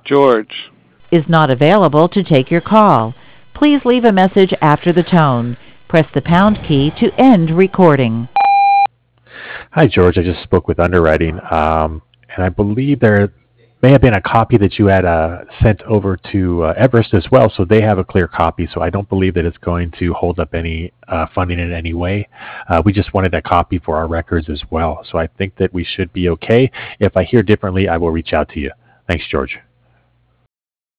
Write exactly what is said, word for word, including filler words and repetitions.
George. Is not available to take your call. Please leave a message after the tone. Press the pound key to end recording. Hi, George. I just spoke with underwriting, um, and I believe there may have been a copy that you had uh, sent over to uh, Everest as well, so they have a clear copy. So I don't believe that it's going to hold up any uh, funding in any way. Uh, we just wanted that copy for our records as well. So I think that we should be okay. If I hear differently, I will reach out to you. Thanks, George.